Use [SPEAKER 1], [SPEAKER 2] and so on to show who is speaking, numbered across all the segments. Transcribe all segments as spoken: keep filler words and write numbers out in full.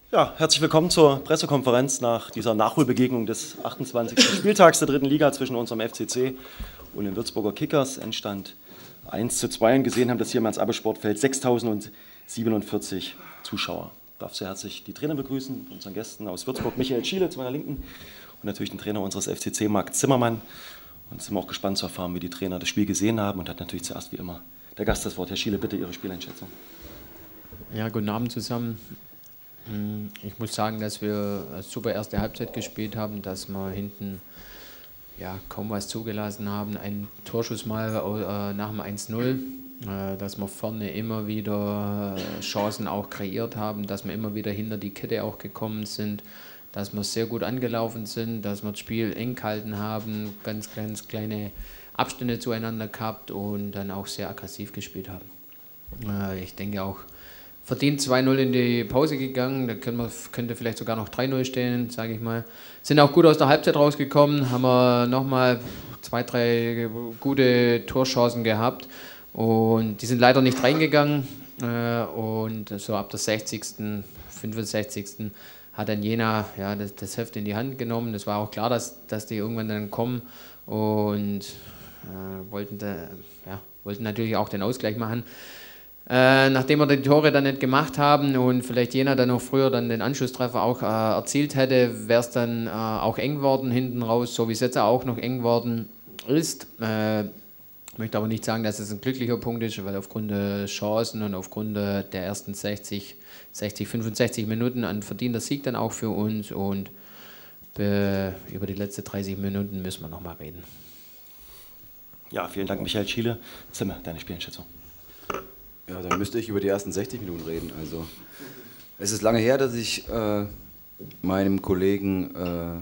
[SPEAKER 1] Ja, herzlich willkommen zur Pressekonferenz nach dieser Nachholbegegnung des achtundzwanzigsten Spieltags der dritten Liga zwischen unserem F C C und den Würzburger Kickers. Endstand eins zu zwei. Und gesehen haben das hier im Ernst-Abbe-Sportfeld sechstausendsiebenundvierzig Zuschauer. Ich darf sehr herzlich die Trainer begrüßen, unseren Gästen aus Würzburg, Michael Schiele zu meiner Linken und natürlich den Trainer unseres F C C, Marc Zimmermann. Und sind wir auch gespannt zu erfahren, wie die Trainer das Spiel gesehen haben. Und hat natürlich zuerst wie immer der Gast das Wort. Herr Schiele, bitte Ihre Spieleinschätzung.
[SPEAKER 2] Ja, guten Abend zusammen. Ich muss sagen, dass wir eine super erste Halbzeit gespielt haben, dass wir hinten ja, kaum was zugelassen haben. Ein Torschuss mal äh, nach dem eins null, äh, dass wir vorne immer wieder Chancen auch kreiert haben, dass wir immer wieder hinter die Kette auch gekommen sind, dass wir sehr gut angelaufen sind, dass wir das Spiel eng gehalten haben, ganz, ganz kleine Abstände zueinander gehabt und dann auch sehr aggressiv gespielt haben. Äh, ich denke auch, verdient zwei null in die Pause gegangen, da können wir, könnte vielleicht sogar noch drei null stehen, sage ich mal. Sind auch gut aus der Halbzeit rausgekommen, haben wir nochmal zwei, drei gute Torchancen gehabt und die sind leider nicht reingegangen. Und so ab der sechzigsten, fünfundsechzigsten hat dann Jena ja, das, das Heft in die Hand genommen. Das war auch klar, dass, dass die irgendwann dann kommen und äh, wollten, da, ja, wollten natürlich auch den Ausgleich machen. Äh, nachdem wir die Tore dann nicht gemacht haben und vielleicht Jena dann noch früher dann den Anschlusstreffer auch äh, erzielt hätte, wäre es dann äh, auch eng geworden hinten raus, so wie es jetzt auch noch eng geworden ist. Äh, ich möchte aber nicht sagen, dass es ein glücklicher Punkt ist, weil aufgrund der Chancen und aufgrund der ersten sechzig, fünfundsechzig Minuten ein verdienter Sieg dann auch für uns und äh, über die letzten dreißig Minuten müssen wir nochmal reden.
[SPEAKER 1] Ja, vielen Dank, Michael Schiele. Zimmer, deine Spieleinschätzung.
[SPEAKER 3] Ja, dann müsste ich über die ersten sechzig Minuten reden. Also, es ist lange her, dass ich äh, meinem Kollegen äh,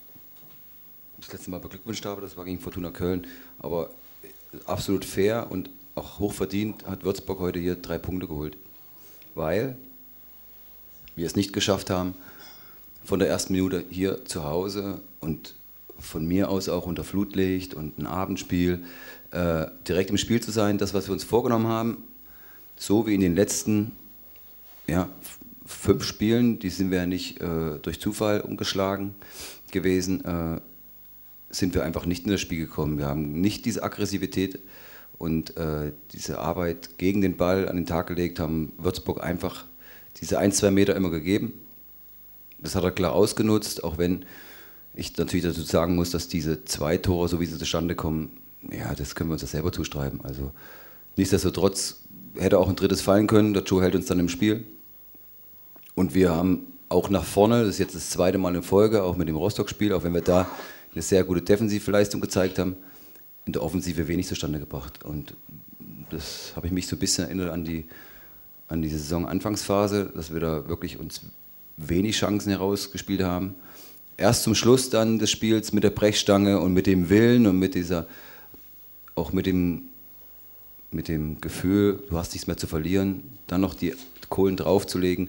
[SPEAKER 3] das letzte Mal beglückwünscht habe. Das war gegen Fortuna Köln. Aber absolut fair und auch hochverdient hat Würzburg heute hier drei Punkte geholt. Weil wir es nicht geschafft haben, von der ersten Minute hier zu Hause und von mir aus auch unter Flutlicht und ein Abendspiel äh, direkt im Spiel zu sein. Das, was wir uns vorgenommen haben, so wie in den letzten ja, fünf Spielen, die sind wir ja nicht äh, durch Zufall umgeschlagen gewesen, äh, sind wir einfach nicht in das Spiel gekommen. Wir haben nicht diese Aggressivität und äh, diese Arbeit gegen den Ball an den Tag gelegt, haben Würzburg einfach diese ein, zwei Meter immer gegeben. Das hat er klar ausgenutzt, auch wenn ich natürlich dazu sagen muss, dass diese zwei Tore, so wie sie zustande kommen, ja, das können wir uns ja selber zuschreiben. Also nichtsdestotrotz hätte auch ein drittes fallen können, der Joe hält uns dann im Spiel. Und wir haben auch nach vorne, das ist jetzt das zweite Mal in Folge, auch mit dem Rostock-Spiel, auch wenn wir da eine sehr gute Defensivleistung gezeigt haben, in der Offensive wenig zustande gebracht. Und das habe ich mich so ein bisschen erinnert an die, an die Saison-Anfangsphase, dass wir da wirklich uns wenig Chancen herausgespielt haben. Erst zum Schluss dann des Spiels mit der Brechstange und mit dem Willen und mit dieser, auch mit dem mit dem Gefühl, du hast nichts mehr zu verlieren, dann noch die Kohlen draufzulegen,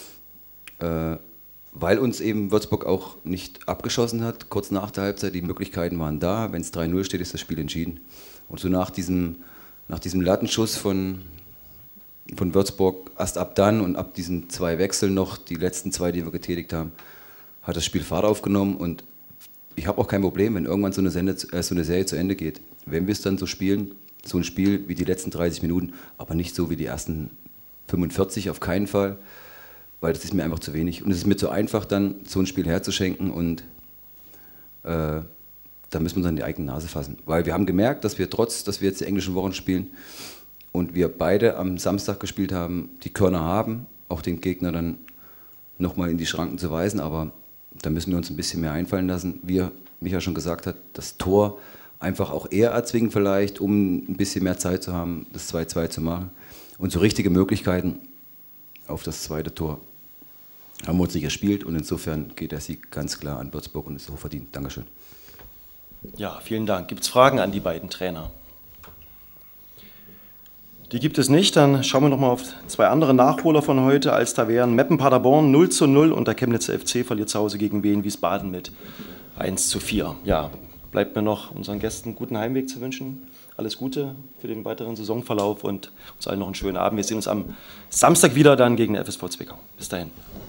[SPEAKER 3] äh, weil uns eben Würzburg auch nicht abgeschossen hat, kurz nach der Halbzeit, die Möglichkeiten waren da, wenn es drei null steht, ist das Spiel entschieden. Und so nach diesem, nach diesem Lattenschuss von, von Würzburg, erst ab dann und ab diesen zwei Wechseln noch, die letzten zwei, die wir getätigt haben, hat das Spiel Fahrt aufgenommen und ich habe auch kein Problem, wenn irgendwann so eine, Sende, äh, so eine Serie zu Ende geht. Wenn wir es dann so spielen, so ein Spiel wie die letzten dreißig Minuten, aber nicht so wie die ersten fünfundvierzig, auf keinen Fall, weil das ist mir einfach zu wenig. Und es ist mir zu einfach, dann so ein Spiel herzuschenken und äh, da müssen wir uns an die eigene Nase fassen. Weil wir haben gemerkt, dass wir trotz, dass wir jetzt die englischen Wochen spielen und wir beide am Samstag gespielt haben, die Körner haben, auch den Gegner dann nochmal in die Schranken zu weisen, aber da müssen wir uns ein bisschen mehr einfallen lassen. Wie Micha schon gesagt hat, das Tor einfach auch eher erzwingen vielleicht, um ein bisschen mehr Zeit zu haben, das zwei zwei zu machen. Und so richtige Möglichkeiten auf das zweite Tor haben wir uns nicht erspielt und insofern geht der Sieg ganz klar an Würzburg und ist hochverdient. Dankeschön.
[SPEAKER 1] Ja, vielen Dank. Gibt es Fragen an die beiden Trainer? Die gibt es nicht. Dann schauen wir nochmal auf zwei andere Nachholer von heute, als da wären Meppen-Paderborn null zu null und der Chemnitzer F C verliert zu Hause gegen Wien Wiesbaden mit eins zu vier. Ja, bleibt mir noch unseren Gästen guten Heimweg zu wünschen. Alles Gute für den weiteren Saisonverlauf und uns allen noch einen schönen Abend. Wir sehen uns am Samstag wieder dann gegen den F S V Zwickau. Bis dahin.